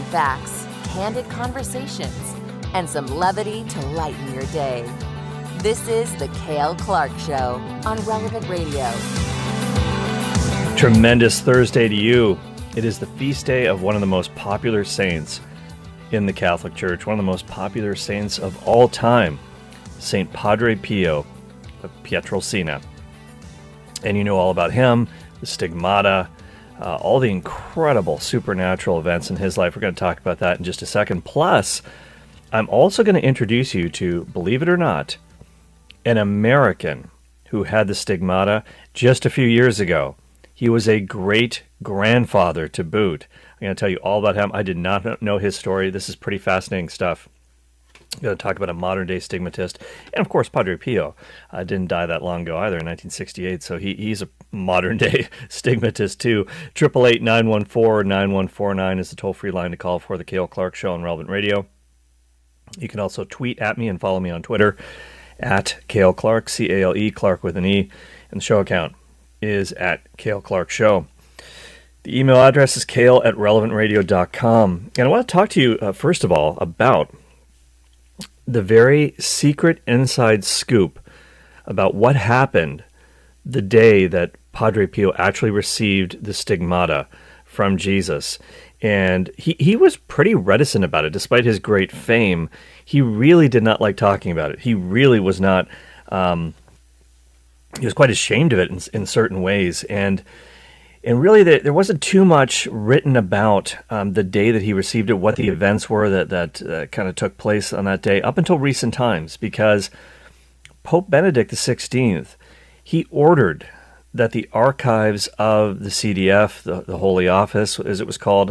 facts, candid conversations, and some levity to lighten your day. This is The Cale Clark Show on Relevant Radio. Tremendous Thursday to you. It is the feast day of one of the most popular saints in the Catholic Church, one of the most popular saints of all time, St. Padre Pio of Pietrelcina. And you know all about him, the stigmata, all the incredible supernatural events in his life. We're going to talk about that in just a second. Plus, I'm also going to introduce you to, believe it or not, an American who had the stigmata just a few years ago. He was a great-grandfather to boot. I'm going to tell you all about him. I did not know his story. This is pretty fascinating stuff. I'm going to talk about a modern-day stigmatist. And, of course, Padre Pio didn't die that long ago either, in 1968, so he's a modern-day stigmatist, too. 888-914-9149 is the toll-free line to call for The Cale Clark Show on Relevant Radio. You can also tweet at me and follow me on Twitter at Cale Clark, C-A-L-E, Clark with an E, and the show account is at Cale Clark Show. The email address is cale@relevantradio.com. And I want to talk to you, first of all, about the very secret inside scoop about what happened the day that Padre Pio actually received the stigmata from Jesus. And he was pretty reticent about it. Despite his great fame, he really did not like talking about it. He really was not, he was quite ashamed of it in certain ways. And really, there wasn't too much written about the day that he received it, what the events were that kind of took place on that day, up until recent times, because Pope Benedict XVI, he ordered that the archives of the CDF, the Holy Office, as it was called,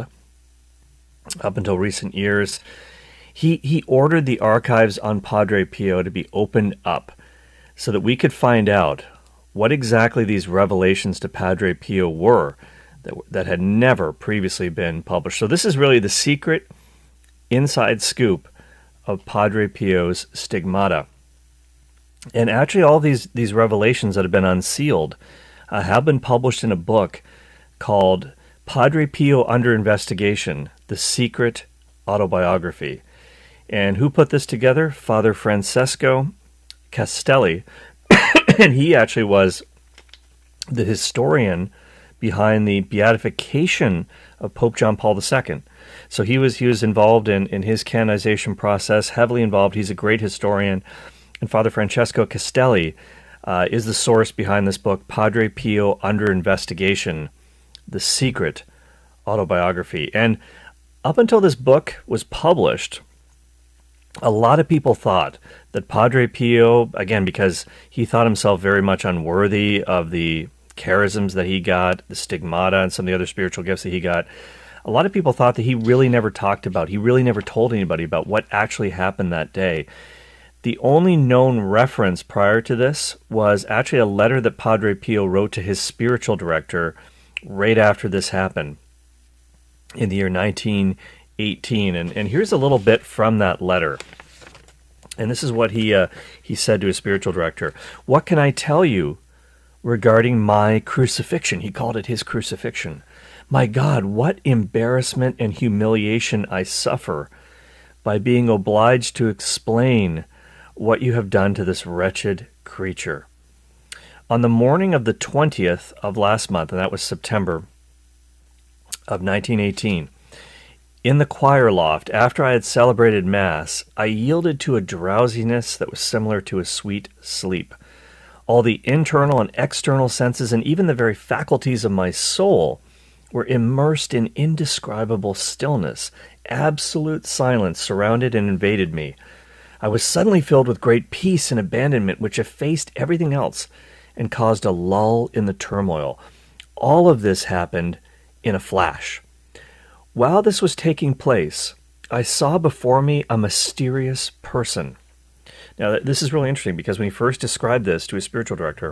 up until recent years, he ordered the archives on Padre Pio to be opened up so that we could find out what exactly these revelations to Padre Pio were that had never previously been published. So this is really the secret inside scoop of Padre Pio's stigmata. And actually all these revelations that have been unsealed have been published in a book called Padre Pio Under Investigation, The Secret Autobiography. And who put this together? Father Francesco Castelli. And he actually was the historian behind the beatification of Pope John Paul II. So he was involved in his canonization process, heavily involved. He's a great historian. And Father Francesco Castelli is the source behind this book, Padre Pio Under Investigation, The Secret Autobiography. And up until this book was published, a lot of people thought that Padre Pio, again, because he thought himself very much unworthy of the charisms that he got, the stigmata, and some of the other spiritual gifts that he got, a lot of people thought that he really never talked about, he really never told anybody about what actually happened that day. The only known reference prior to this was actually a letter that Padre Pio wrote to his spiritual director right after this happened in the year 1918. And here's a little bit from that letter. And this is what he said to his spiritual director. "What can I tell you regarding my crucifixion?" He called it his crucifixion. "My God, what embarrassment and humiliation I suffer by being obliged to explain what you have done to this wretched creature. On the morning of the 20th of last month," and that was September of 1918, "in the choir loft, after I had celebrated Mass, I yielded to a drowsiness that was similar to a sweet sleep. All the internal and external senses, and even the very faculties of my soul, were immersed in indescribable stillness. Absolute silence surrounded and invaded me. I was suddenly filled with great peace and abandonment, which effaced everything else and caused a lull in the turmoil. All of this happened in a flash. While this was taking place, I saw before me a mysterious person." Now, this is really interesting because when he first described this to his spiritual director,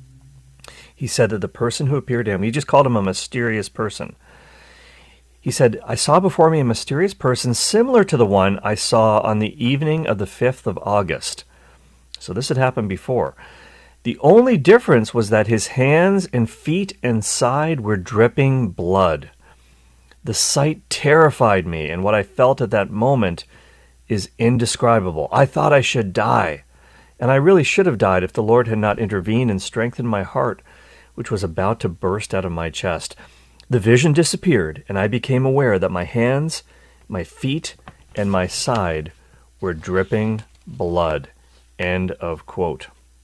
he said that the person who appeared to him, he just called him a mysterious person. He said, "I saw before me a mysterious person similar to the one I saw on the evening of the 5th of August. So this had happened before. The only difference was that his hands and feet and side were dripping blood. The sight terrified me, and what I felt at that moment is indescribable. I thought I should die, and I really should have died if the Lord had not intervened and strengthened my heart, which was about to burst out of my chest. The vision disappeared, and I became aware that my hands, my feet, and my side were dripping blood. End of quote.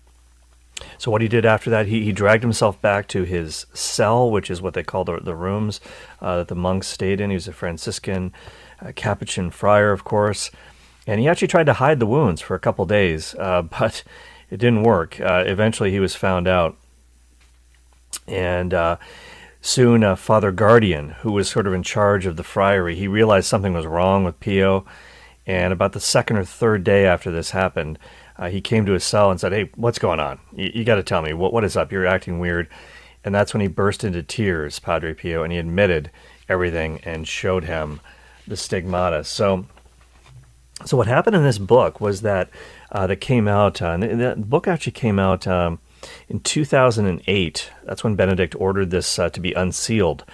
So what he did after that, he dragged himself back to his cell, which is what they call the rooms that the monks stayed in. He was a Franciscan Capuchin friar, of course. And he actually tried to hide the wounds for a couple days, but it didn't work. Eventually he was found out. And soon Father Guardian, who was sort of in charge of the friary, he realized something was wrong with Pio. And about the second or third day after this happened, he came to his cell and said, "Hey, what's going on? You got to tell me. What is up? You're acting weird." And that's when he burst into tears, Padre Pio, and he admitted everything and showed him the stigmata. So what happened in this book was that that came out, and the book actually came out in 2008. That's when Benedict ordered this to be unsealed.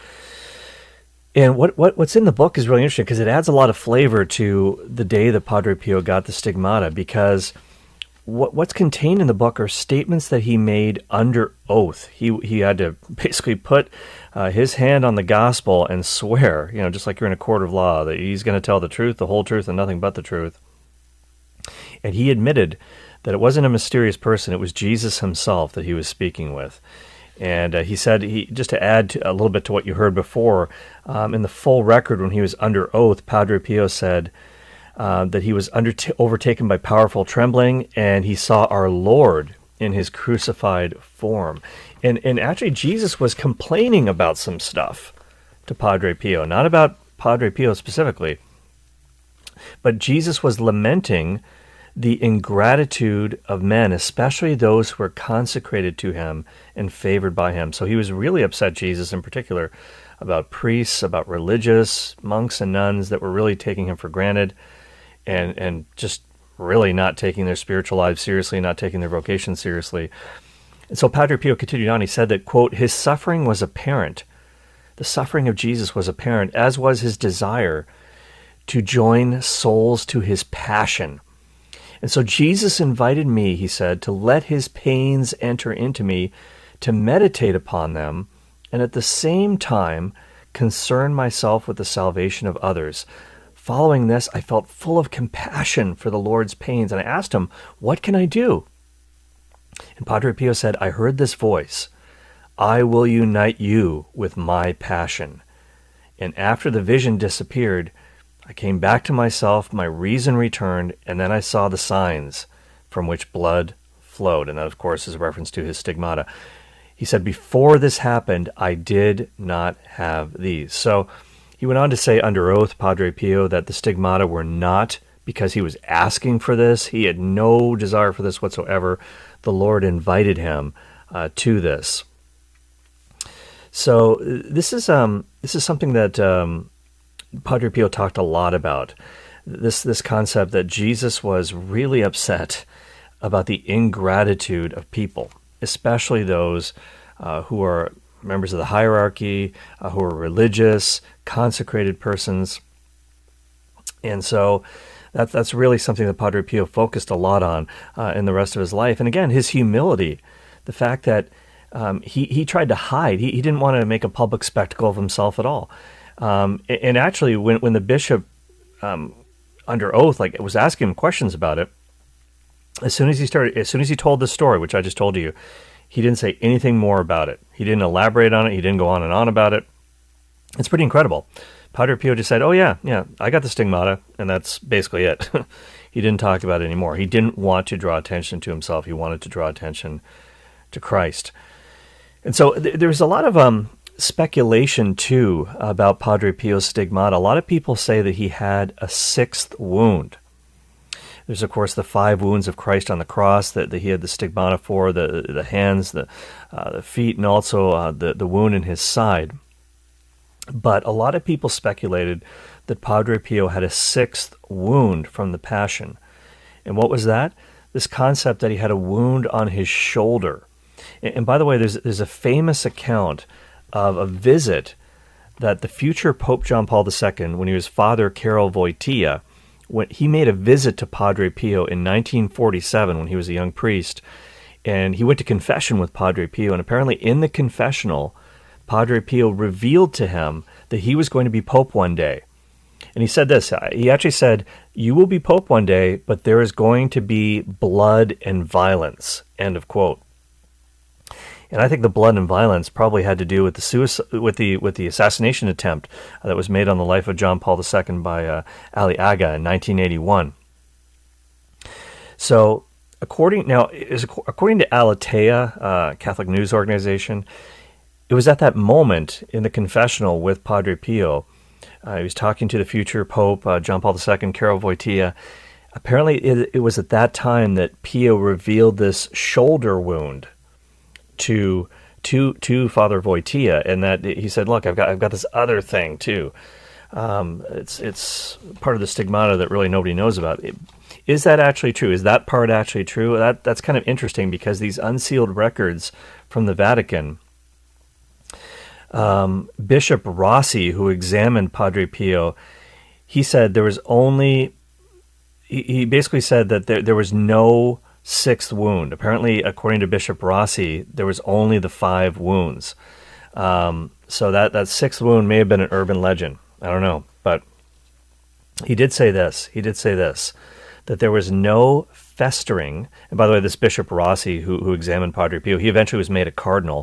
And what's in the book is really interesting because it adds a lot of flavor to the day that Padre Pio got the stigmata, because what's contained in the book are statements that he made under oath. He had to basically put his hand on the gospel and swear, just like you're in a court of law, that he's going to tell the truth, the whole truth, and nothing but the truth. And he admitted that it wasn't a mysterious person, it was Jesus himself that he was speaking with. And he said, just to add a little bit to what you heard before, in the full record when he was under oath, Padre Pio said that he was overtaken by powerful trembling, and he saw our Lord in his crucified form. And actually, Jesus was complaining about some stuff to Padre Pio, not about Padre Pio specifically, but Jesus was lamenting the ingratitude of men, especially those who were consecrated to him and favored by him. So he was really upset, Jesus in particular, about priests, about religious monks and nuns that were really taking him for granted and just really not taking their spiritual lives seriously, not taking their vocation seriously. And so Padre Pio continued on. He said that, quote, his suffering was apparent. The suffering of Jesus was apparent, as was his desire to join souls to his passion. And so Jesus invited me, he said, to let his pains enter into me, to meditate upon them, and at the same time concern myself with the salvation of others. Following this, I felt full of compassion for the Lord's pains, and I asked him, what can I do? And Padre Pio said, I heard this voice, I will unite you with my passion. And after the vision disappeared, I came back to myself, my reason returned, and then I saw the signs from which blood flowed. And that, of course, is a reference to his stigmata. He said, before this happened, I did not have these. So he went on to say under oath, Padre Pio, that the stigmata were not because he was asking for this. He had no desire for this whatsoever. The Lord invited him to this. So this is something that Padre Pio talked a lot about, this concept that Jesus was really upset about the ingratitude of people, especially those who are members of the hierarchy, who are religious, consecrated persons. And so that's really something that Padre Pio focused a lot on in the rest of his life. And again, his humility, the fact that he tried to hide. He didn't want to make a public spectacle of himself at all. And actually, when the bishop, under oath, was asking him questions about it, as soon as he told this story, which I just told you, he didn't say anything more about it. He didn't elaborate on it. He didn't go on and on about it. It's pretty incredible. Padre Pio just said, "Oh yeah, I got the stigmata," and that's basically it. He didn't talk about it anymore. He didn't want to draw attention to himself. He wanted to draw attention to Christ. And so there's a lot of speculation, too, about Padre Pio's stigmata. A lot of people say that he had a sixth wound. There's, of course, the 5 wounds of Christ on the cross that he had the stigmata for, the hands, the feet, and also the wound in his side. But a lot of people speculated that Padre Pio had a 6th wound from the Passion. And what was that? This concept that he had a wound on his shoulder. And by the way, there's a famous account of a visit that the future Pope John Paul II, when he was Father Karol Wojtyła, when he made a visit to Padre Pio in 1947 when he was a young priest, and he went to confession with Padre Pio, and apparently in the confessional, Padre Pio revealed to him that he was going to be Pope one day. And he said this, he actually said, "You will be Pope one day, but there is going to be blood and violence," end of quote. And I think the blood and violence probably had to do with the assassination attempt that was made on the life of John Paul II by Ali Aga in 1981. So, according to Aleteia, Catholic news organization, it was at that moment in the confessional with Padre Pio. He was talking to the future Pope, John Paul II, Karol Wojtyła. Apparently, it was at that time that Pio revealed this shoulder wound to Father Wojtyła, and that he said, "Look, I've got this other thing too. It's part of the stigmata that really nobody knows about." Is that actually true? Is that part actually true? That's kind of interesting because these unsealed records from the Vatican. Bishop Rossi, who examined Padre Pio, he said there was only. He basically said that there was no sixth wound. Apparently, according to Bishop Rossi, there was only the 5 wounds. So that sixth wound may have been an urban legend. I don't know, but he did say this. That there was no festering. And by the way, this Bishop Rossi, who examined Padre Pio, he eventually was made a cardinal.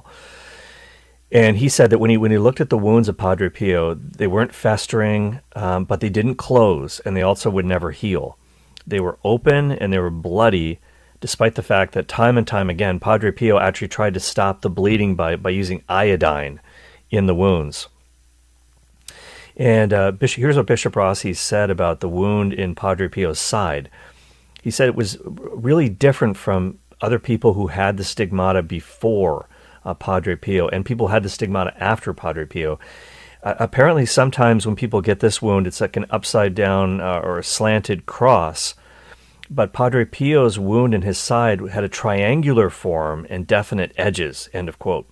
And he said that when he looked at the wounds of Padre Pio, they weren't festering, but they didn't close, and they also would never heal. They were open and they were bloody, despite the fact that time and time again, Padre Pio actually tried to stop the bleeding by using iodine in the wounds. And here's what Bishop Rossi said about the wound in Padre Pio's side. He said it was really different from other people who had the stigmata before Padre Pio, and people had the stigmata after Padre Pio. Apparently, sometimes when people get this wound, it's like an upside down or a slanted cross. But Padre Pio's wound in his side had a triangular form and definite edges, end of quote.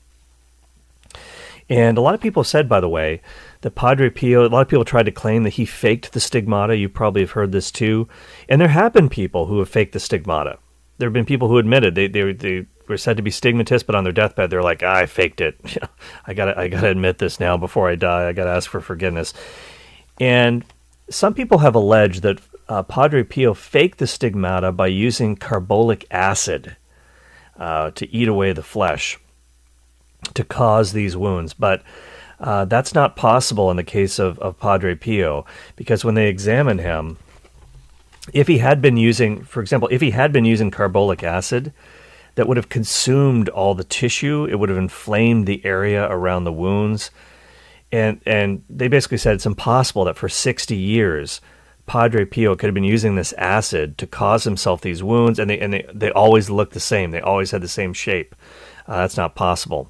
And a lot of people said, by the way, that Padre Pio, a lot of people tried to claim that he faked the stigmata. You probably have heard this too. And there have been people who have faked the stigmata. There have been people who admitted they were said to be stigmatists, but on their deathbed, they're like, I faked it. I gotta admit this now before I die. I gotta ask for forgiveness. And some people have alleged that Padre Pio faked the stigmata by using carbolic acid to eat away the flesh to cause these wounds. But that's not possible in the case of Padre Pio, because when they examined him, if he had been using, for example, carbolic acid, that would have consumed all the tissue. It would have inflamed the area around the wounds. And they basically said it's impossible that for 60 years, Padre Pio could have been using this acid to cause himself these wounds, and they always looked the same. They always had the same shape. That's not possible.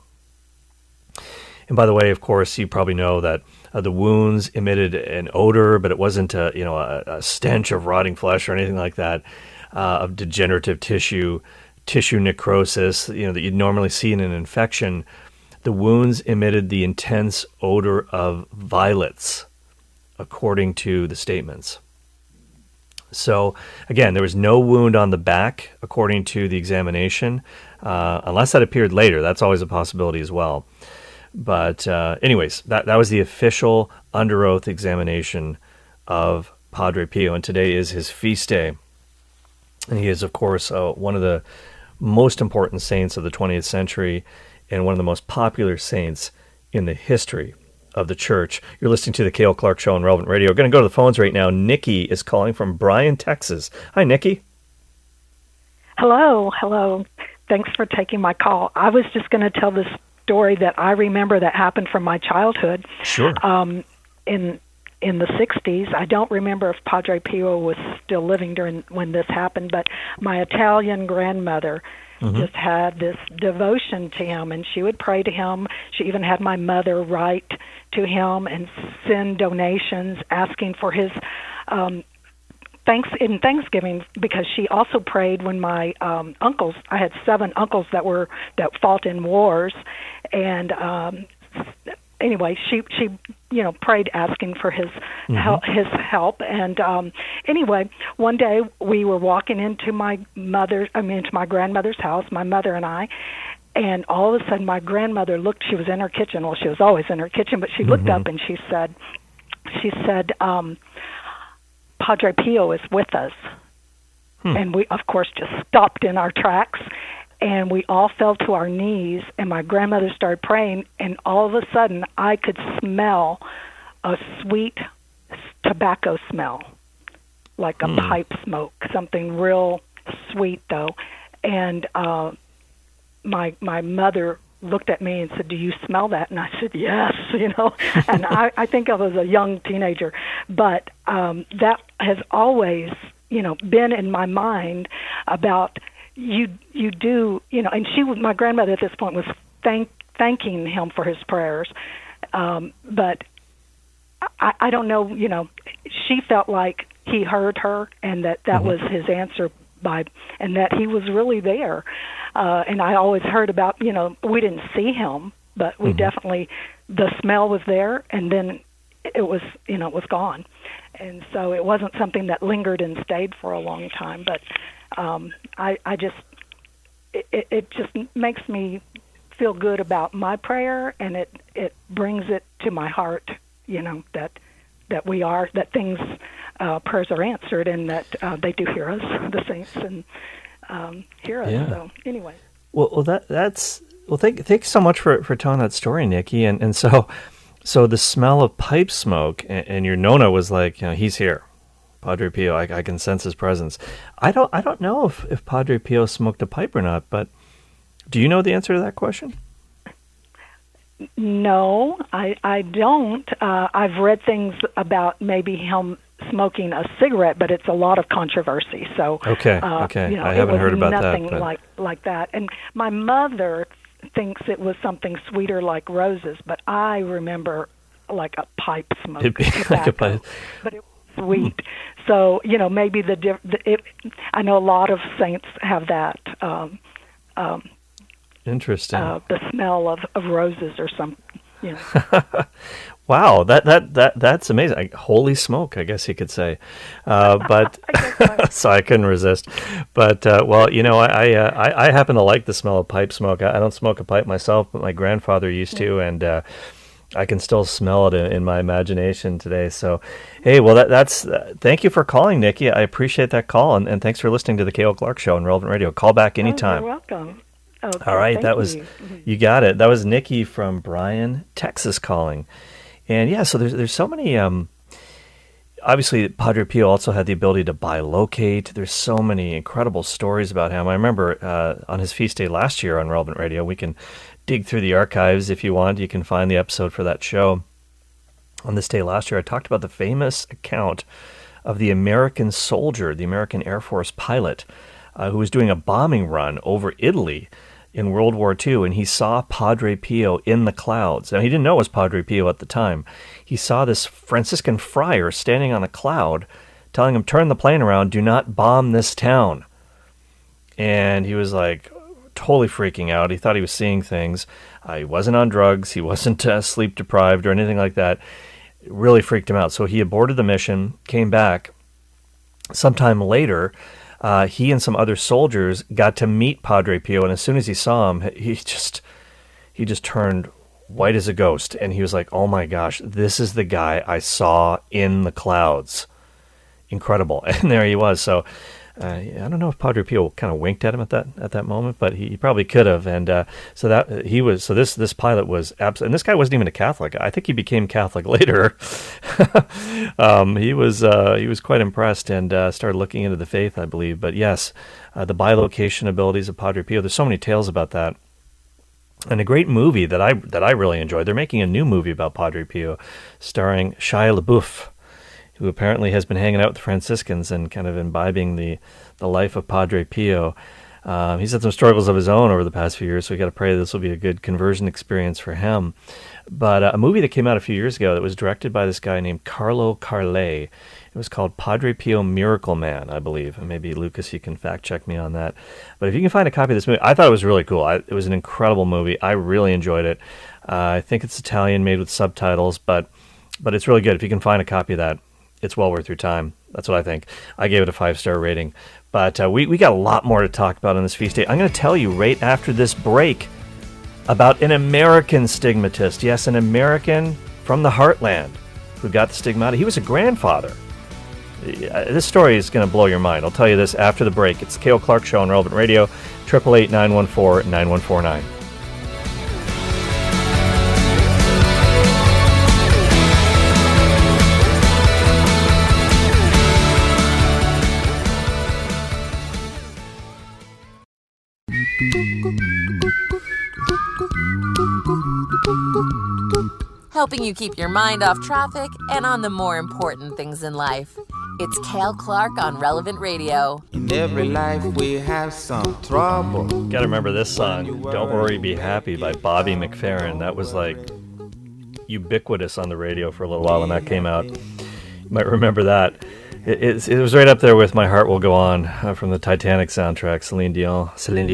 And by the way, of course, you probably know that the wounds emitted an odor, but it wasn't a stench of rotting flesh or anything like that, of degenerative tissue necrosis, that you'd normally see in an infection. The wounds emitted the intense odor of violets, according to the statements. So, again, there was no wound on the back, according to the examination, unless that appeared later. That's always a possibility as well. But anyways, that was the official under oath examination of Padre Pio, and today is his feast day. And he is, of course, one of the most important saints of the 20th century and one of the most popular saints in the history of the church. You're listening to the Cale Clark Show on Relevant Radio. We're going to go to the phones right now. Nikki is calling from Bryan, Texas. Hi, Nikki. Hello. Thanks for taking my call. I was just going to tell this story that I remember that happened from my childhood. Sure. In the 60s. I don't remember if Padre Pio was still living when this happened, but my Italian grandmother just had this devotion to him, and she would pray to him. She even had my mother write to him and send donations asking for his Thanksgiving, because she also prayed when my uncles, I had 7 uncles that fought in wars, and anyway, she prayed asking for his help. And anyway, one day we were walking into my grandmother's house, my mother and I. And all of a sudden, my grandmother looked. She was in her kitchen. Well, she was always in her kitchen, but she looked up and she said, "Padre Pio is with us." And we, of course, just stopped in our tracks, and we all fell to our knees. And my grandmother started praying, and all of a sudden, I could smell a sweet tobacco smell, like a pipe smoke, something real sweet, though. And my mother looked at me and said, "Do you smell that?" And I said, "Yes," and I think I was a young teenager, but that has always, been in my mind about you do, and my grandmother at this point was thanking him for his prayers, but I don't know, she felt like he heard her and that was his answer and that he was really there. And I always heard about, we didn't see him, but we definitely, the smell was there, and then it was, it was gone. And so it wasn't something that lingered and stayed for a long time, but I just, it just makes me feel good about my prayer, and it brings it to my heart, that we are, that things, prayers are answered, and that they do hear us, the saints, and hear us. Yeah. So anyway. Well, that's thank you so much for telling that story, Nikki. And so the smell of pipe smoke, and your Nona was like, he's here, Padre Pio. I can sense his presence. I don't know if Padre Pio smoked a pipe or not, but do you know the answer to that question? No, I don't. I've read things about maybe him smoking a cigarette, but it's a lot of controversy. So okay, I haven't heard about that. Nothing like that. And my mother thinks it was something sweeter like roses, but I remember like a pipe smoke, like a pipe. But it was sweet. So maybe I know a lot of saints have that. Interesting. The smell of roses or something. Wow, that's amazing. Holy smoke, I guess you could say. But so I couldn't resist. But I happen to like the smell of pipe smoke. I don't smoke a pipe myself, but my grandfather used to, and I can still smell it in my imagination today. So, hey, well, that's thank you for calling, Nikki. I appreciate that call, and thanks for listening to the K.L. Clark Show on Relevant Radio. Call back anytime. You're welcome. Okay, all right, you got it. That was Nikki from Bryan, Texas calling. And yeah, so there's so many, obviously Padre Pio also had the ability to bilocate. There's so many incredible stories about him. I remember on his feast day last year on Relevant Radio, we can dig through the archives if you want. You can find the episode for that show. On this day last year, I talked about the famous account of the American soldier, the American Air Force pilot, who was doing a bombing run over Italy in World War II, and he saw Padre Pio in the clouds. Now, he didn't know it was Padre Pio at the time. He saw this Franciscan friar standing on a cloud telling him, "Turn the plane around, do not bomb this town." And he was like totally freaking out. He thought he was seeing things. He wasn't on drugs. He wasn't sleep deprived or anything like that. It really freaked him out. So he aborted the mission, came back. Sometime later, he and some other soldiers got to meet Padre Pio, and as soon as he saw him, he just turned white as a ghost, and he was like, "Oh my gosh, this is the guy I saw in the clouds." Incredible. And there he was. So I don't know if Padre Pio kind of winked at him at that moment, but he probably could have. And this pilot was absolutely, and this guy wasn't even a Catholic. I think he became Catholic later. He was quite impressed and started looking into the faith, I believe. But yes, the bilocation abilities of Padre Pio. There's so many tales about that. And a great movie that I really enjoyed. They're making a new movie about Padre Pio, starring Shia LaBeouf, who apparently has been hanging out with the Franciscans and kind of imbibing the life of Padre Pio. He's had some struggles of his own over the past few years, so we got to pray this will be a good conversion experience for him. But a movie that came out a few years ago that was directed by this guy named Carlo Carle. It was called Padre Pio Miracle Man, I believe. And maybe, Lucas, you can fact-check me on that. But if you can find a copy of this movie, I thought it was really cool. It was an incredible movie. I really enjoyed it. I think it's Italian, made with subtitles, but it's really good. If you can find a copy of that, it's well worth your time. That's what I think. I gave it a 5-star rating. But we got a lot more to talk about on this feast day. I'm going to tell you right after this break about an American stigmatist. Yes, an American from the heartland who got the stigmata. He was a grandfather. This story is going to blow your mind. I'll tell you this after the break. It's the Cale Clark Show on Relevant Radio, 888-914-9149. Helping you keep your mind off traffic and on the more important things in life. It's Cale Clark on Relevant Radio. In every life we have some trouble. Gotta remember this song, Don't Worry, Be Happy by Bobby McFerrin. That was like ubiquitous on the radio for a little while when that came out. You might remember that. It was right up there with My Heart Will Go On from the Titanic soundtrack, Celine Dion.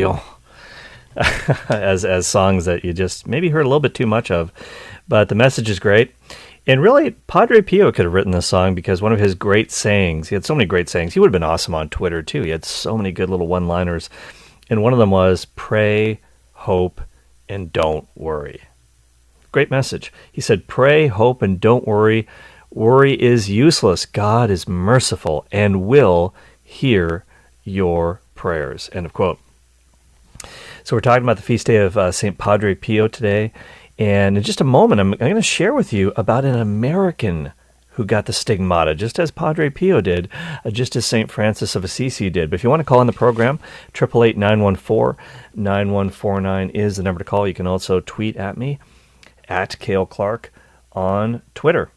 as songs that you just maybe heard a little bit too much of. But the message is great. And really, Padre Pio could have written this song because one of his great sayings, he had so many great sayings. He would have been awesome on Twitter, too. He had so many good little one-liners. And one of them was, pray, hope, and don't worry. Great message. He said, pray, hope, and don't worry. Worry is useless. God is merciful and will hear your prayers. End of quote. So we're talking about the feast day of St. Padre Pio today. And in just a moment, I'm going to share with you about an American who got the stigmata, just as Padre Pio did, just as St. Francis of Assisi did. But if you want to call in the program, 888-914-9149 is the number to call. You can also tweet at me, at Cale Clark, on Twitter.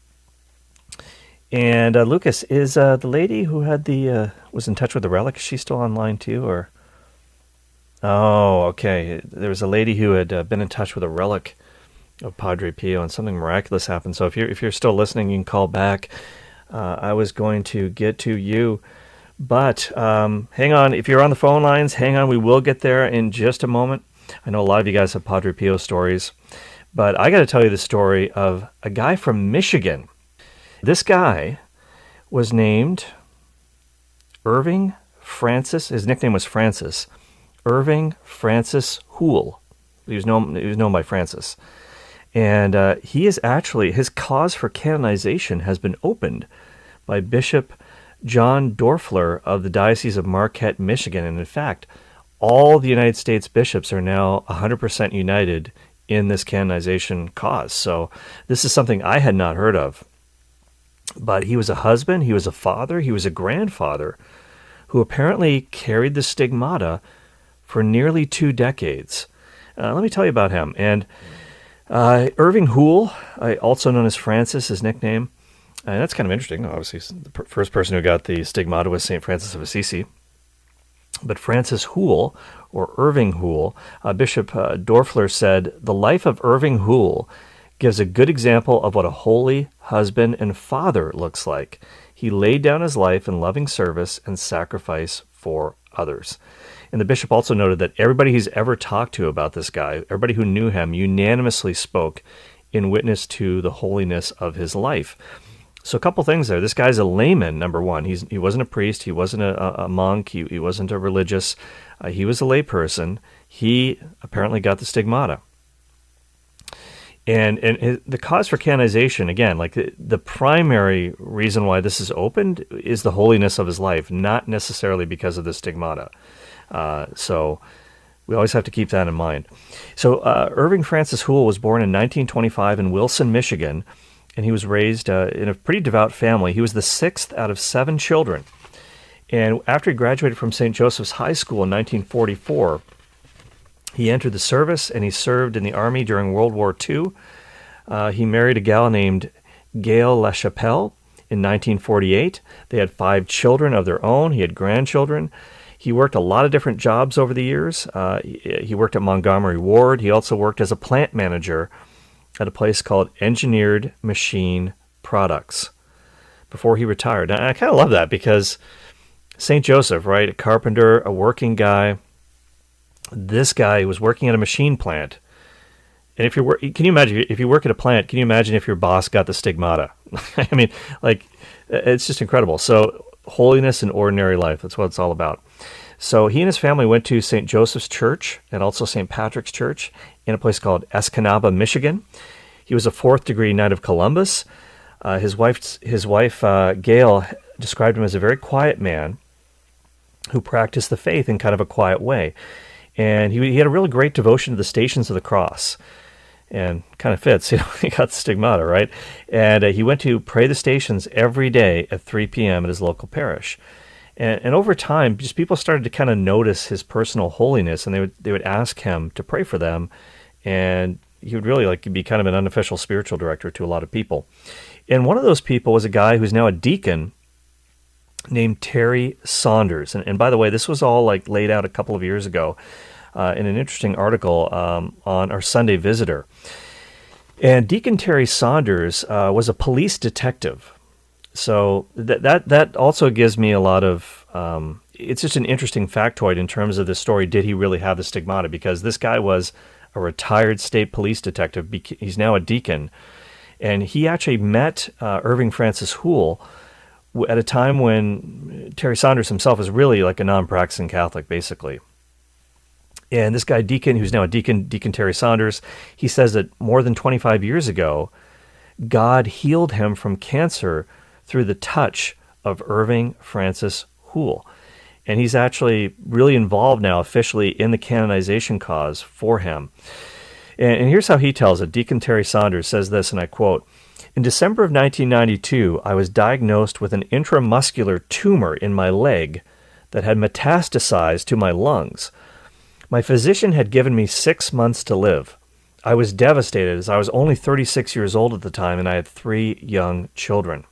And Lucas, is the lady who had was in touch with the relic, is she still online too, or... Oh, okay. There was a lady who had been in touch with a relic of Padre Pio, and something miraculous happened. So if you're still listening, you can call back. I was going to get to you, but hang on. If you're on the phone lines, hang on. We will get there in just a moment. I know a lot of you guys have Padre Pio stories, but I got to tell you the story of a guy from Michigan. This guy was named Irving Francis. His nickname was Francis. Irving Francis Hoole. He was known by Francis. And he is actually, his cause for canonization has been opened by Bishop John Dorfler of the Diocese of Marquette, Michigan. And in fact, all the United States bishops are now 100% united in this canonization cause. So this is something I had not heard of. But he was a husband, he was a father, he was a grandfather who apparently carried the stigmata for nearly 2 decades. Let me tell you about him. And Irving Hoole, also known as Francis, his nickname, and that's kind of interesting. Obviously, the first person who got the stigmata was St. Francis of Assisi. But Francis Hoole, or Irving Hoole, Bishop Dorfler said, the life of Irving Hoole gives a good example of what a holy husband and father looks like. He laid down his life in loving service and sacrifice for others. And the bishop also noted that everybody he's ever talked to about this guy, everybody who knew him, unanimously spoke in witness to the holiness of his life. So a couple things there. This guy's a layman, number one. He wasn't a priest. He wasn't a monk. He wasn't a religious. He was a layperson. He apparently got the stigmata. And the cause for canonization, again, like the primary reason why this is opened is the holiness of his life, not necessarily because of the stigmata. So we always have to keep that in mind. So Irving Francis Hoole was born in 1925 in Wilson, Michigan, and he was raised in a pretty devout family. He was the 6th out of 7 children. And after he graduated from St. Joseph's High School in 1944, he entered the service and he served in the Army during World War II. He married a gal named Gail LaChapelle in 1948. They had 5 children of their own. He had grandchildren. He worked a lot of different jobs over the years. He worked at Montgomery Ward. He also worked as a plant manager at a place called Engineered Machine Products before he retired. And I kind of love that because St. Joseph, right, a carpenter, a working guy, this guy was working at a machine plant And if can you imagine if you work at a plant? Can you imagine if your boss got the stigmata? I mean, like, it's just incredible. So holiness in ordinary life, that's what it's all about. So he and his family went to St. Joseph's Church and also St. Patrick's Church in a place called Escanaba, Michigan. He was a 4th degree Knight of Columbus. His wife, Gail, described him as a very quiet man who practiced the faith in kind of a quiet way. And he had a really great devotion to the Stations of the Cross. And kind of fits, he got the stigmata, right? And he went to pray the stations every day at 3 p.m. at his local parish. And over time, just people started to kind of notice his personal holiness, and they would ask him to pray for them, and he would really be kind of an unofficial spiritual director to a lot of people. And one of those people was a guy who's now a deacon named Terry Saunders. And by the way, this was all laid out a couple of years ago in an interesting article on our Sunday Visitor. And Deacon Terry Saunders was a police detective. So that also gives me a lot of, it's just an interesting factoid in terms of the story. Did he really have the stigmata? Because this guy was a retired state police detective. He's now a deacon. And he actually met Irving Francis Hoole at a time when Terry Saunders himself was really like a non-practicing Catholic, basically. And this guy, Deacon, who's now a Deacon Terry Saunders, he says that more than 25 years ago, God healed him from cancer through the touch of Irving Francis Hoole. And he's actually really involved now officially in the canonization cause for him. And here's how he tells it. Deacon Terry Saunders says this, and I quote, "In December of 1992, I was diagnosed with an intramuscular tumor in my leg that had metastasized to my lungs. My physician had given me 6 months to live. I was devastated as I was only 36 years old at the time and I had 3 young children."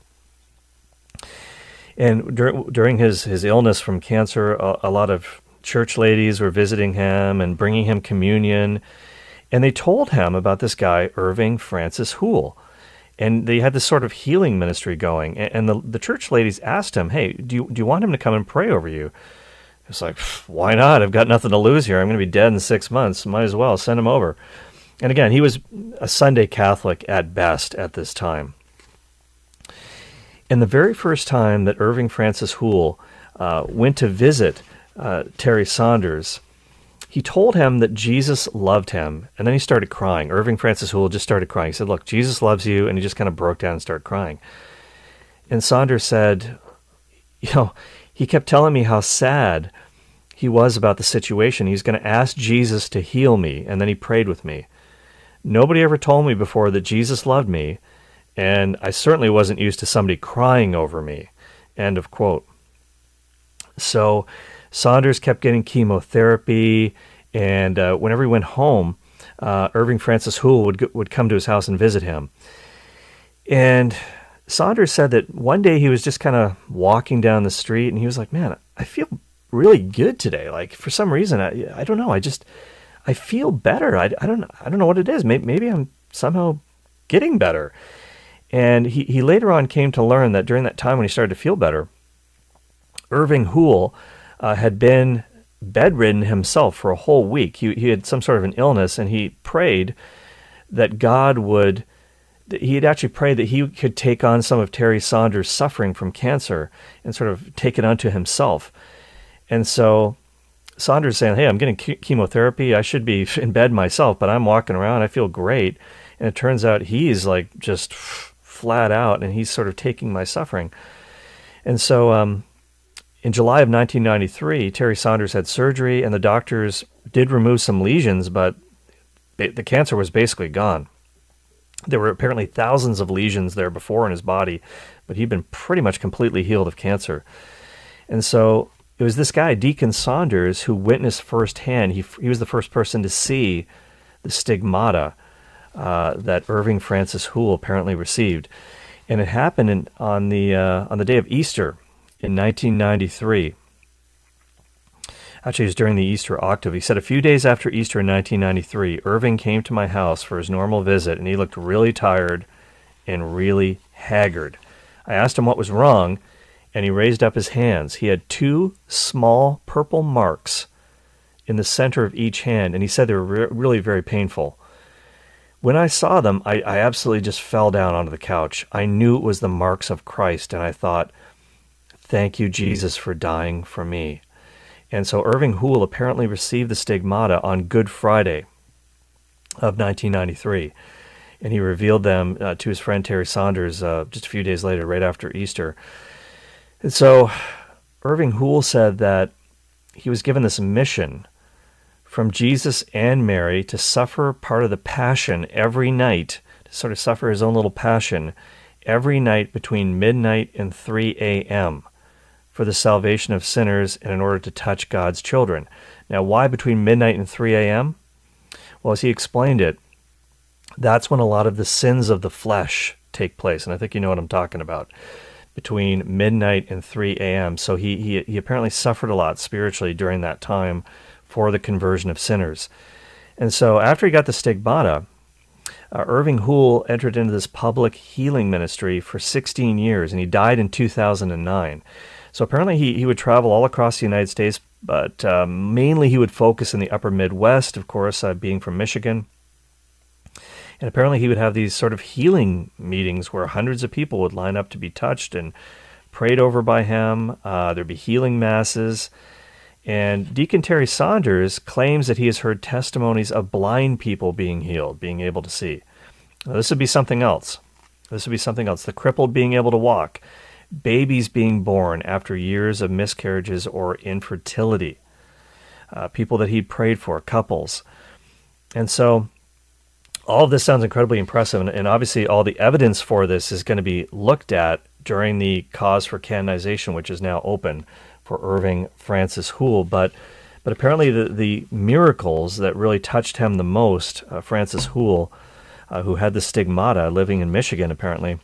And during his illness from cancer, a lot of church ladies were visiting him and bringing him communion. And they told him about this guy, Irving Francis Hoole. And they had this sort of healing ministry going. And the church ladies asked him, "Hey, do you want him to come and pray over you?" It's like, why not? I've got nothing to lose here. I'm going to be dead in 6 months. Might as well send him over. And again, he was a Sunday Catholic at best at this time. And the very first time that Irving Francis Hoole went to visit Terry Saunders, he told him that Jesus loved him, and then he started crying. Irving Francis Hoole just started crying. He said, "Look, Jesus loves you," and he just kind of broke down and started crying. And Saunders said, he kept telling me how sad he was about the situation. He's going to ask Jesus to heal me, and then he prayed with me. Nobody ever told me before that Jesus loved me, and I certainly wasn't used to somebody crying over me. End of quote. So Saunders kept getting chemotherapy, and whenever he went home, Irving Francis Hoole would come to his house and visit him. And Saunders said that one day he was just kind of walking down the street, and he was like, "Man, I feel really good today. Like, for some reason, I don't know. I feel better. I don't know what it is. Maybe I'm somehow getting better." And he later on came to learn that during that time when he started to feel better, Irving Hoole had been bedridden himself for a whole week. He had some sort of an illness, and he prayed that he had actually prayed that he could take on some of Terry Saunders' suffering from cancer and sort of take it onto himself. And so Saunders saying, "Hey, I'm getting chemotherapy. I should be in bed myself, but I'm walking around. I feel great." And it turns out he's just flat out, and he's sort of taking my suffering. And so in July of 1993, Terry Saunders had surgery, and the doctors did remove some lesions, but the cancer was basically gone. There were apparently thousands of lesions there before in his body, but he'd been pretty much completely healed of cancer. And so it was this guy, Deacon Saunders, who witnessed firsthand. He was the first person to see the stigmata that Irving Francis Hoole apparently received. And it happened on the day of Easter in 1993. Actually, it was during the Easter octave. He said, "A few days after Easter in 1993, Irving came to my house for his normal visit, and he looked really tired and really haggard. I asked him what was wrong, and he raised up his hands. He had 2 small purple marks in the center of each hand, and he said they were really very painful. When I saw them, I absolutely just fell down onto the couch. I knew it was the marks of Christ, and I thought, thank you, Jesus, for dying for me. And so Irving Hoole apparently received the stigmata on Good Friday of 1993, and he revealed them to his friend Terry Saunders just a few days later, right after Easter. And so Irving Hoole said that he was given this mission from Jesus and Mary to suffer part of the passion every night, to sort of suffer his own little passion every night between midnight and 3 a.m. for the salvation of sinners and in order to touch God's children. Now, why between midnight and 3 a.m.? Well, as he explained it, that's when a lot of the sins of the flesh take place, and I think you know what I'm talking about, between midnight and 3 a.m. So he apparently suffered a lot spiritually during that time for the conversion of sinners. And so after he got the stigmata, Irving Hoole entered into this public healing ministry for 16 years, and he died in 2009. So apparently he would travel all across the United States, but mainly he would focus in the upper Midwest, of course, being from Michigan. And apparently he would have these sort of healing meetings where hundreds of people would line up to be touched and prayed over by him. There'd be healing masses. And Deacon Terry Saunders claims that he has heard testimonies of blind people being healed, being able to see. Now, this would be something else. The crippled being able to walk. Babies being born after years of miscarriages or infertility. People that he prayed for, couples. And so all of this sounds incredibly impressive, and obviously all the evidence for this is going to be looked at during the cause for canonization, which is now open for Irving Francis Hoole. But apparently the miracles that really touched him the most, Francis Hoole, who had the stigmata living in Michigan apparently,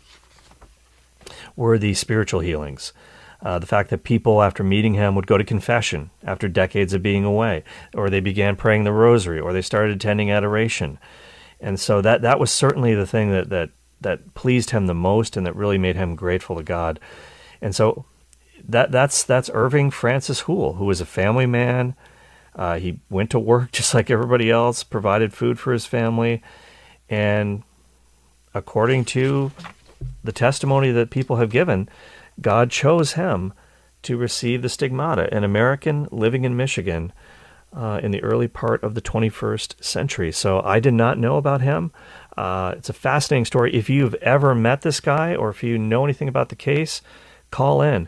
were the spiritual healings. The fact that people after meeting him would go to confession after decades of being away, or they began praying the rosary, or they started attending adoration. And so that was certainly the thing that pleased him the most and that really made him grateful to God. And so that's Irving Francis Hoole, who was a family man. He went to work just like everybody else, provided food for his family, and according to the testimony that people have given, God chose him to receive the stigmata, an American living in Michigan in the early part of the 21st century. So I did not know about him. It's a fascinating story. If you've ever met this guy or if you know anything about the case, call in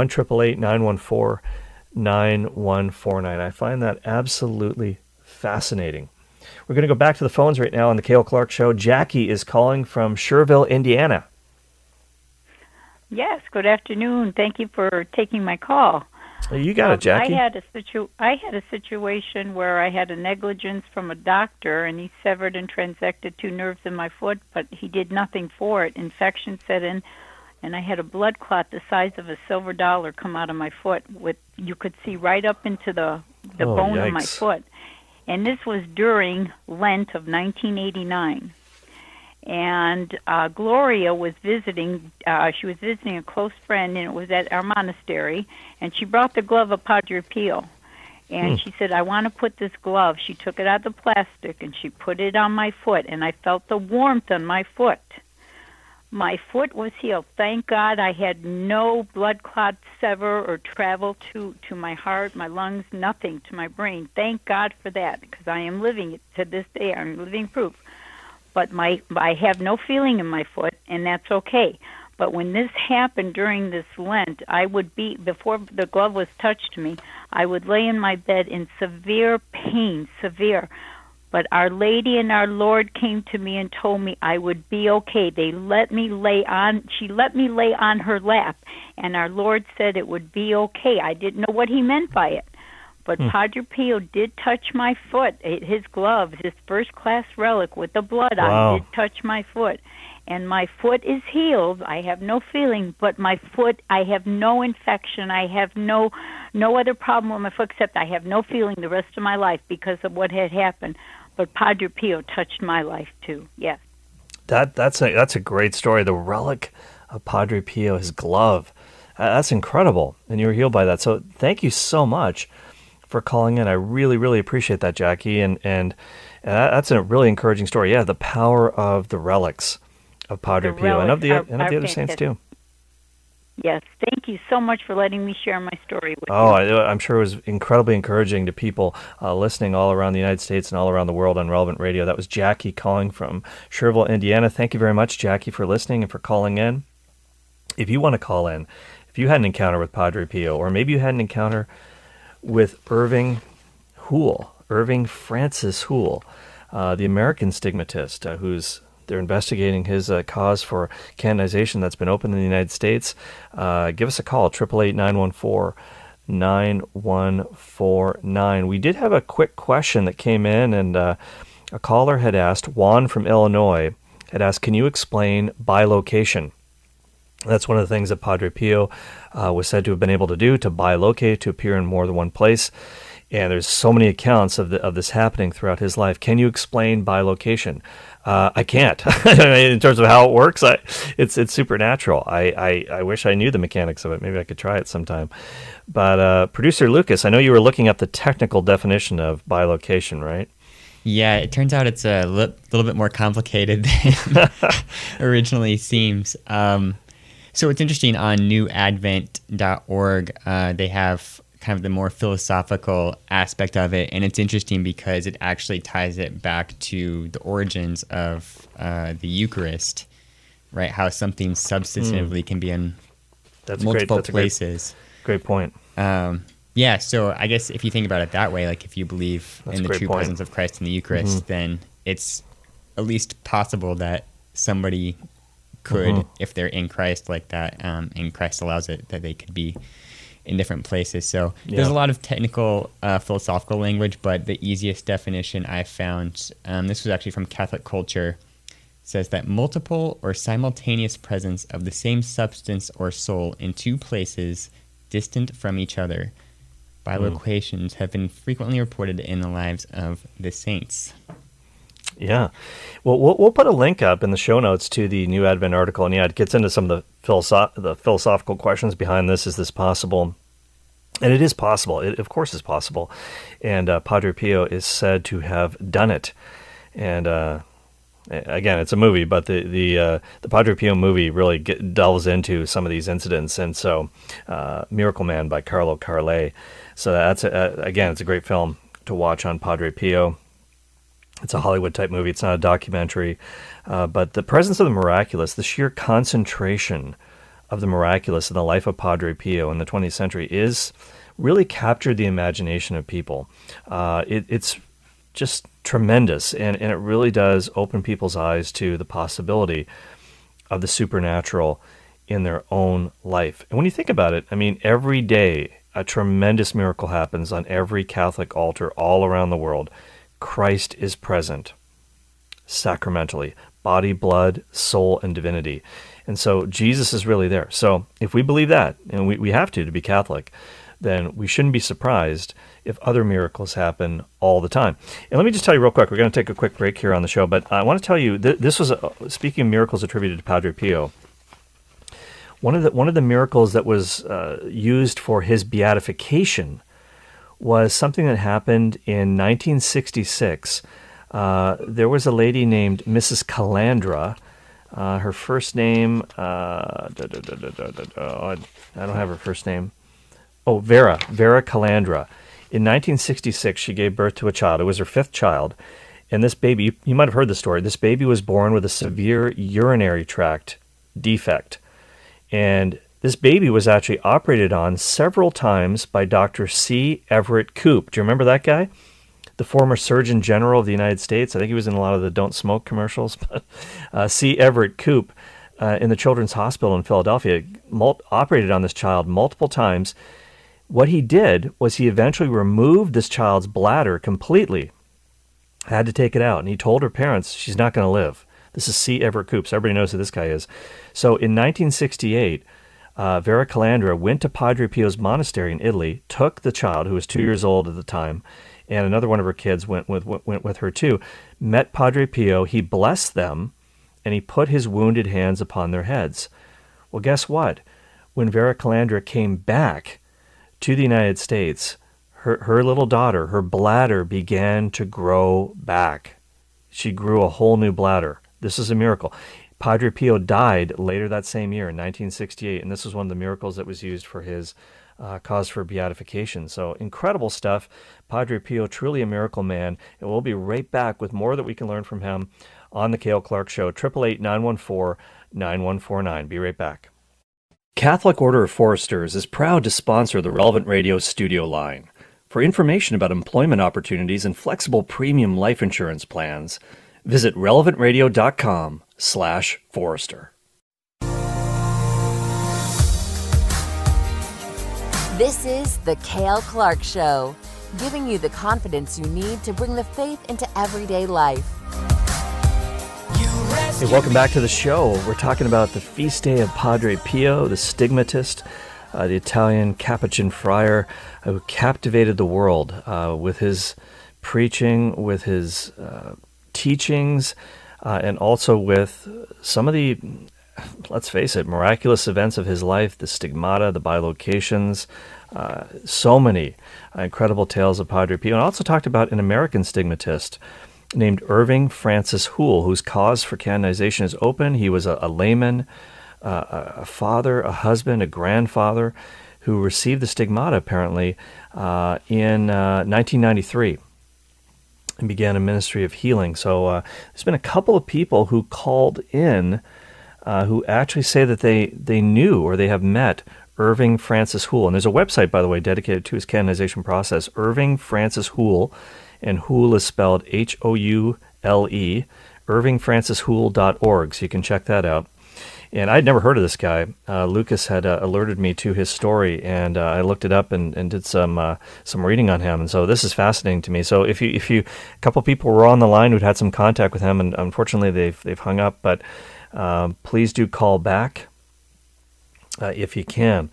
1-888-914-9149. I find that absolutely fascinating. We're going to go back to the phones right now on the Cale Clark Show. Jackie is calling from Schererville, Indiana. Yes, good afternoon. Thank you for taking my call. You got it, Jackie. I had a situation where I had a negligence from a doctor, and he severed and transected 2 nerves in my foot, but he did nothing for it. Infection set in, and I had a blood clot the size of a silver dollar come out of my foot. You could see right up into the bone yikes. of my foot. And this was during Lent of 1989. And Gloria was visiting. She was visiting a close friend, and it was at our monastery. And she brought the glove of Padre Pio. And she said, I want to put this glove. She took it out of the plastic, and she put it on my foot. And I felt the warmth on my foot. My foot was healed. Thank God I had no blood clot sever or travel to my heart, my lungs, nothing to my brain. Thank God for that, because I am living it to this day. I'm living proof. But I have no feeling in my foot, and that's okay. But when this happened during this Lent, before the glove was touched to me, I would lay in my bed in severe pain, severe. But Our Lady and our Lord came to me and told me I would be okay. She let me lay on her lap, and our Lord said it would be okay. I didn't know what he meant by it. But Padre Pio did touch my foot. His glove, his first-class relic with the blood on, did touch my foot. And my foot is healed. I have no feeling, but my foot, I have no infection. I have no other problem with my foot except I have no feeling the rest of my life because of what had happened. But Padre Pio touched my life too. Yes. That's a great story. The relic of Padre Pio, his glove. That's incredible. And you were healed by that. So thank you so much for calling in. I really, really appreciate that, Jackie. And That's a really encouraging story. Yeah, the power of the relics of Padre Pio and of the other saints too. Yes, thank you so much for letting me share my story with you. I'm sure it was incredibly encouraging to people listening all around the United States and all around the world on Relevant Radio. That was Jackie calling from Schererville, Indiana. Thank you very much, Jackie, for listening and for calling in. If you want to call in, if you had an encounter with Padre Pio, or maybe you had an encounter with Irving Francis Houle, the American stigmatist they're investigating his cause for canonization that's been open in the United States. Give us a call, 888-914-9149. We did have a quick question that came in, and a caller had asked, Juan from Illinois, had asked, can you explain bilocation? That's one of the things that Padre Pio was said to have been able to do, to bilocate, to appear in more than one place. And there's so many accounts of this happening throughout his life. Can you explain bilocation? I can't. In terms of how it works, it's supernatural. I wish I knew the mechanics of it. Maybe I could try it sometime. But Producer Lucas, I know you were looking up the technical definition of bilocation, right? Yeah, it turns out it's a little bit more complicated than originally seems. So it's interesting, on newadvent.org, they have kind of the more philosophical aspect of it, and it's interesting because it actually ties it back to the origins of the Eucharist, right? How something substantively can be in multiple places. Great point. Yeah, so I guess if you think about it that way, like if you believe in the true presence of Christ in the Eucharist, then it's at least possible that somebody could, if they're in Christ like that, and Christ allows it, that they could be in different places. So there's a lot of technical philosophical language, but the easiest definition I found, this was actually from Catholic Culture, says that multiple or simultaneous presence of the same substance or soul in two places distant from each other. Bilocations have been frequently reported in the lives of the saints. Yeah. Well, we'll put a link up in the show notes to the New Advent article, and it gets into some of the philosophical questions behind this. Is this possible? And it is possible. It, of course, is possible. And Padre Pio is said to have done it. And again, it's a movie, but the Padre Pio movie really delves into some of these incidents. And so, Miracle Man by Carlo Carle. So that's again, it's a great film to watch on Padre Pio. It's a Hollywood-type movie. It's not a documentary. But the presence of the miraculous, the sheer concentration of the miraculous in the life of Padre Pio in the 20th century is really captured the imagination of people. It's just tremendous, and it really does open people's eyes to the possibility of the supernatural in their own life. And when you think about it, I mean, every day a tremendous miracle happens on every Catholic altar all around the world. Christ is present sacramentally, body, blood, soul, and divinity. And so Jesus is really there. So if we believe that, and we have to be Catholic, then we shouldn't be surprised if other miracles happen all the time. And let me just tell you real quick, we're going to take a quick break here on the show, but I want to tell you, this was, speaking of miracles attributed to Padre Pio, one of the miracles that was used for his beatification was something that happened in 1966. There was a lady named Mrs. Calandra. Her first name, I don't have her first name. Oh, Vera Calandra. In 1966, she gave birth to a child. It was her fifth child. And this baby, you might have heard the story, this baby was born with a severe urinary tract defect. And this baby was actually operated on several times by Dr. C. Everett Koop. Do you remember that guy? The former Surgeon General of the United States. I think he was in a lot of the Don't Smoke commercials. But C. Everett Koop in the Children's Hospital in Philadelphia operated on this child multiple times. What he did was he eventually removed this child's bladder completely. Had to take it out. And he told her parents she's not going to live. This is C. Everett Koop. So everybody knows who this guy is. So in 1968, Vera Calandra went to Padre Pio's monastery in Italy, took the child, who was 2 years old at the time, and another one of her kids went with her too, met Padre Pio, he blessed them, and he put his wounded hands upon their heads. Well, guess what? When Vera Calandra came back to the United States, her little daughter, her bladder began to grow back. she grew a whole new bladder. This is a miracle. Padre Pio died later that same year in 1968, and this was one of the miracles that was used for his cause for beatification. So incredible stuff. Padre Pio, truly a miracle man, and we'll be right back with more that we can learn from him on the Cale Clark Show. 888-914-9149. Be right back. Catholic Order of Foresters is proud to sponsor the Relevant Radio studio line. For information about employment opportunities and flexible premium life insurance plans, visit relevantradio.com/Forester. This is the Cale Clark Show, giving you the confidence you need to bring the faith into everyday life. Hey, welcome back to the show. We're talking about the feast day of Padre Pio, the stigmatist, the Italian Capuchin friar who captivated the world with his preaching, with his teachings, and also with some of the, let's face it, miraculous events of his life, the stigmata, the bilocations, so many incredible tales of Padre Pio. And I also talked about an American stigmatist named Irving Francis Hoole, whose cause for canonization is open. He was a layman, a father, a husband, a grandfather who received the stigmata apparently in 1993 and began a ministry of healing. So there's been a couple of people who called in who actually say that they knew or they have met Irving Francis Hoole. And there's a website, by the way, dedicated to his canonization process, Irving Francis Hoole, and Hoole is spelled Houle, irvingfrancishoole.org, so you can check that out. And I'd never heard of this guy. Lucas had alerted me to his story, and I looked it up and did some reading on him. And so this is fascinating to me. So if you a couple people were on the line who'd had some contact with him, and unfortunately they've hung up, but please do call back if you can.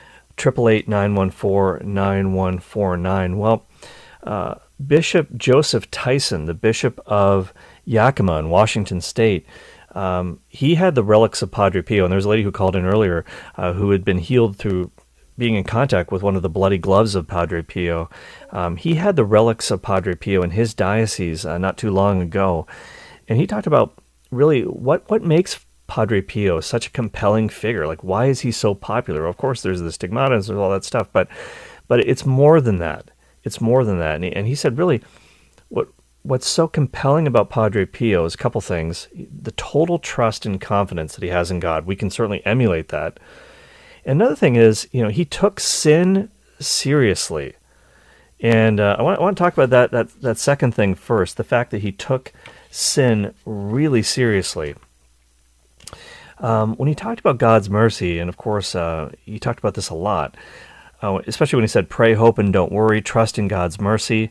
888-914-9149. Well, Bishop Joseph Tyson, the Bishop of Yakima in Washington State, he had the relics of Padre Pio, and there was a lady who called in earlier who had been healed through being in contact with one of the bloody gloves of Padre Pio. He had the relics of Padre Pio in his diocese not too long ago, and he talked about really what makes Padre Pio such a compelling figure. Like, why is he so popular? Of course, there's the stigmata and there's all that stuff, but it's more than that. It's more than that. And he said, really, what's so compelling about Padre Pio is a couple things. The total trust and confidence that he has in God. We can certainly emulate that. And another thing is, he took sin seriously. And I want to talk about that second thing first, the fact that he took sin really seriously. When he talked about God's mercy, and of course, he talked about this a lot, especially when he said, pray, hope, and don't worry, trust in God's mercy.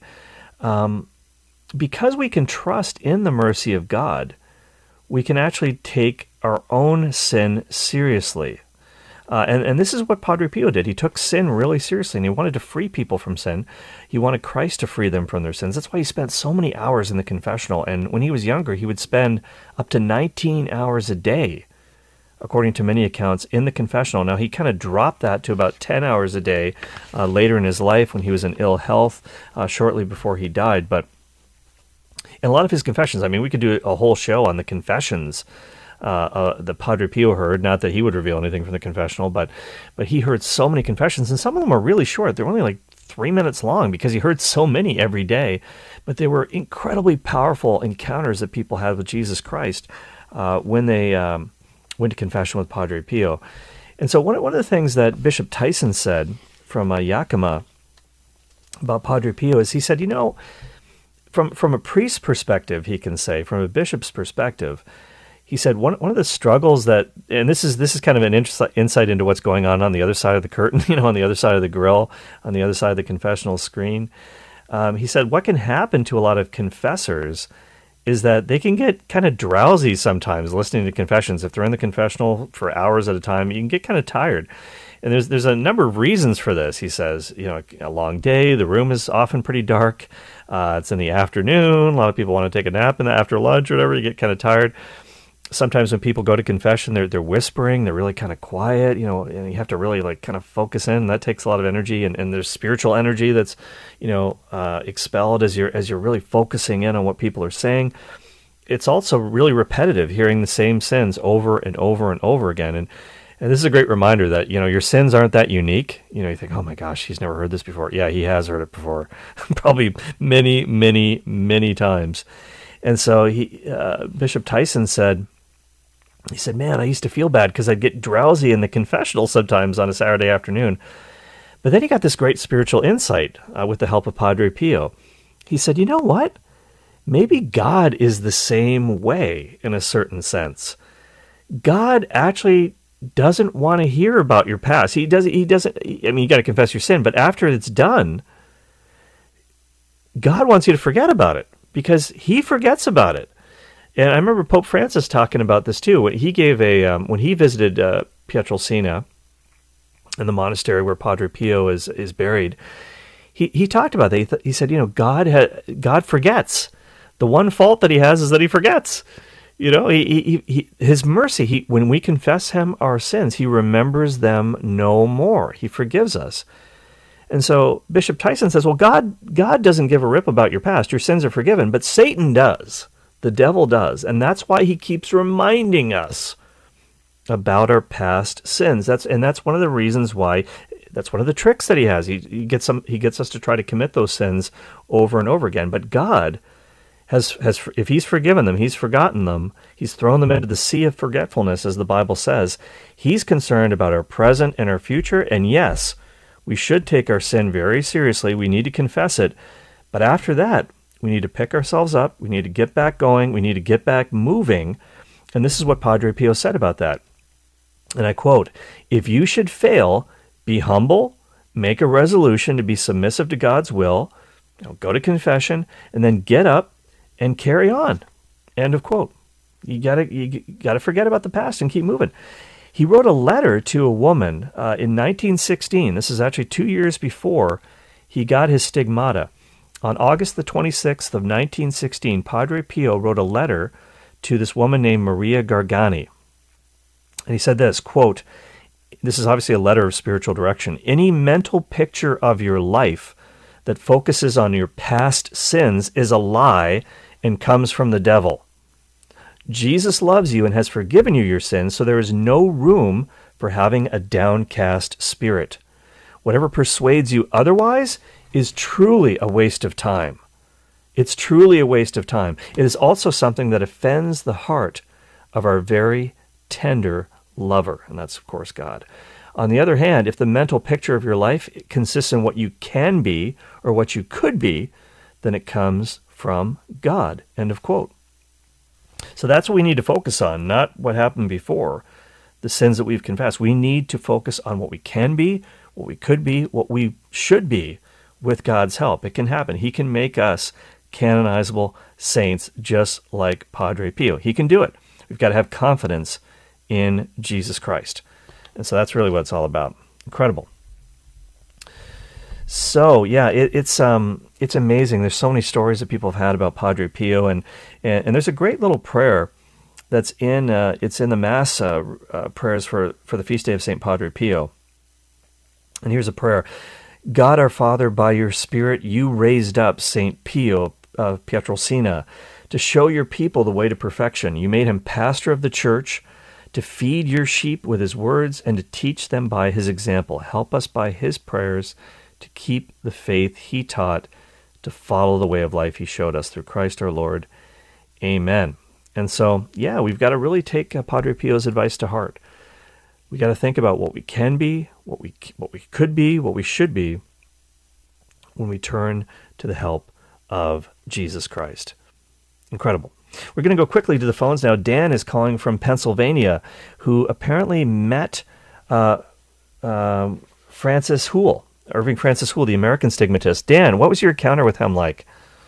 Because we can trust in the mercy of God, we can actually take our own sin seriously. And this is what Padre Pio did. He took sin really seriously, and he wanted to free people from sin. He wanted Christ to free them from their sins. That's why he spent so many hours in the confessional. And when he was younger, he would spend up to 19 hours a day, according to many accounts, in the confessional. Now, he kind of dropped that to about 10 hours a day later in his life when he was in ill health, shortly before he died. But in a lot of his confessions, I mean, we could do a whole show on the confessions that Padre Pio heard. Not that he would reveal anything from the confessional, but he heard so many confessions, and some of them are really short. They're only like 3 minutes long because he heard so many every day. But they were incredibly powerful encounters that people had with Jesus Christ when they went to confession with Padre Pio. And so one of the things that Bishop Tyson said from Yakima about Padre Pio is he said, from a priest's perspective, he can say, from a bishop's perspective, he said one of the struggles that, and this is kind of an insight into what's going on the other side of the curtain, on the other side of the grill, on the other side of the confessional screen. He said what can happen to a lot of confessors is that they can get kind of drowsy sometimes listening to confessions. If they're in the confessional for hours at a time, you can get kind of tired. And there's a number of reasons for this. He says, a long day, the room is often pretty dark. It's in the afternoon. A lot of people want to take a nap after lunch or whatever. You get kind of tired. Sometimes when people go to confession, they're whispering, they're really kind of quiet, and you have to really kind of focus in. That takes a lot of energy, and there's spiritual energy that's, expelled as you're really focusing in on what people are saying. it's also really repetitive, hearing the same sins over and over and over again. And this is a great reminder that, your sins aren't that unique. You think, oh my gosh, he's never heard this before. Yeah, he has heard it before, probably many, many, many times. And so Bishop Tyson said, man, I used to feel bad because I'd get drowsy in the confessional sometimes on a Saturday afternoon. But then he got this great spiritual insight with the help of Padre Pio. He said, you know what? Maybe God is the same way in a certain sense. God actually doesn't want to hear about your past. He doesn't, I mean, you got to confess your sin, but after it's done, God wants you to forget about it because he forgets about it. And I remember Pope Francis talking about this too. When he gave when he visited Pietrelcina in the monastery where Padre Pio is buried, he talked about that. He said, God forgets. The one fault that he has is that he forgets. His mercy, when we confess him our sins, he remembers them no more. He forgives us. And so Bishop Tyson says, well, God doesn't give a rip about your past. Your sins are forgiven, but Satan does. The devil does. And that's why he keeps reminding us about our past sins. That's one of the reasons why, that's one of the tricks that he has. He gets us to try to commit those sins over and over again. But God has if he's forgiven them, he's forgotten them, he's thrown them into the sea of forgetfulness, as the Bible says. He's concerned about our present and our future, and yes, we should take our sin very seriously. We need to confess it, but after that, we need to pick ourselves up, we need to get back going, we need to get back moving, and this is what Padre Pio said about that. And I quote, "If you should fail, be humble, make a resolution to be submissive to God's will, go to confession, and then get up and carry on." End of quote. You gotta forget about the past and keep moving. He wrote a letter to a woman in 1916. This is actually 2 years before he got his stigmata. On August the 26th of 1916, Padre Pio wrote a letter to this woman named Maria Gargani. And he said this, quote, this is obviously a letter of spiritual direction. "Any mental picture of your life that focuses on your past sins is a lie and comes from the devil. Jesus loves you and has forgiven you your sins, so there is no room for having a downcast spirit. Whatever persuades you otherwise is truly a waste of time. It's truly a waste of time. It is also something that offends the heart of our very tender lover," and that's, of course, God. "On the other hand, if the mental picture of your life consists in what you can be or what you could be, then it comes from God." End of quote. So that's what we need to focus on, not what happened before, the sins that we've confessed. We need to focus on what we can be, what we could be, what we should be with God's help. It can happen. He can make us canonizable saints just like Padre Pio. He can do it. We've got to have confidence in Jesus Christ. And so that's really what it's all about. Incredible. So yeah, it's amazing. There's so many stories that people have had about Padre Pio, and there's a great little prayer that's in it's in the Mass prayers for the feast day of Saint Padre Pio. And here's a prayer: "God our Father, by your Spirit, you raised up Saint Pio of Pietrelcina to show your people the way to perfection. You made him pastor of the Church, to feed your sheep with his words and to teach them by his example. Help us by his prayers to keep the faith he taught, to follow the way of life he showed us through Christ our Lord. Amen." And so, yeah, we've got to really take Padre Pio's advice to heart. We got to think about what we can be, what we could be, what we should be when we turn to the help of Jesus Christ. Incredible. We're going to go quickly to the phones now. Dan is calling from Pennsylvania, who apparently met Francis Houle, Irving Francis Houle, the American stigmatist. Dan, what was your encounter with him like?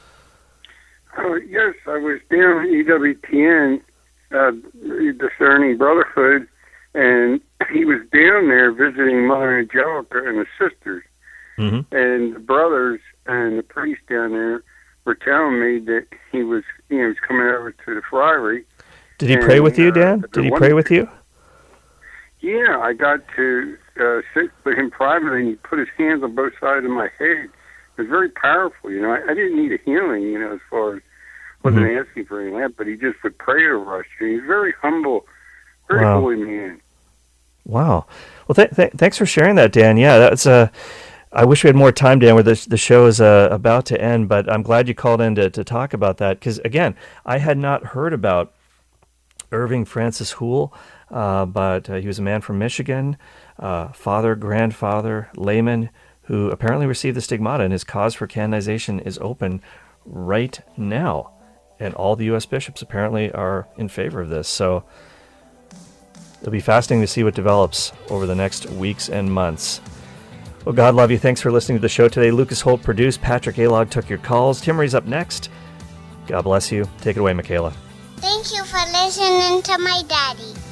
Yes, I was down at EWTN, Discerning Brotherhood, and he was down there visiting Mother Angelica and the sisters. Mm-hmm. And the brothers and the priest down there were telling me that he was coming over to the friary. Did he pray with you, Dan? Did he pray with you? Yeah, I got to sit with him privately, and he put his hands on both sides of my head. It was very powerful, I didn't need a healing, as far as wasn't asking for any of that, but he just would pray over us. He's very humble, very holy man. Wow. Well, thanks for sharing that, Dan. Yeah, that's I wish we had more time, Dan, where the show is about to end, but I'm glad you called in to talk about that, because, again, I had not heard about Irving Francis Houle, but he was a man from Michigan, father, grandfather, layman, who apparently received the stigmata, and his cause for canonization is open right now. And all the U.S. bishops apparently are in favor of this. So it'll be fascinating to see what develops over the next weeks and months. Well, God love you. Thanks for listening to the show today. Lucas Holt produced. Patrick Alog took your calls. Tim Ree's up next. God bless you. Take it away, Michaela. Thank you for listening to my daddy.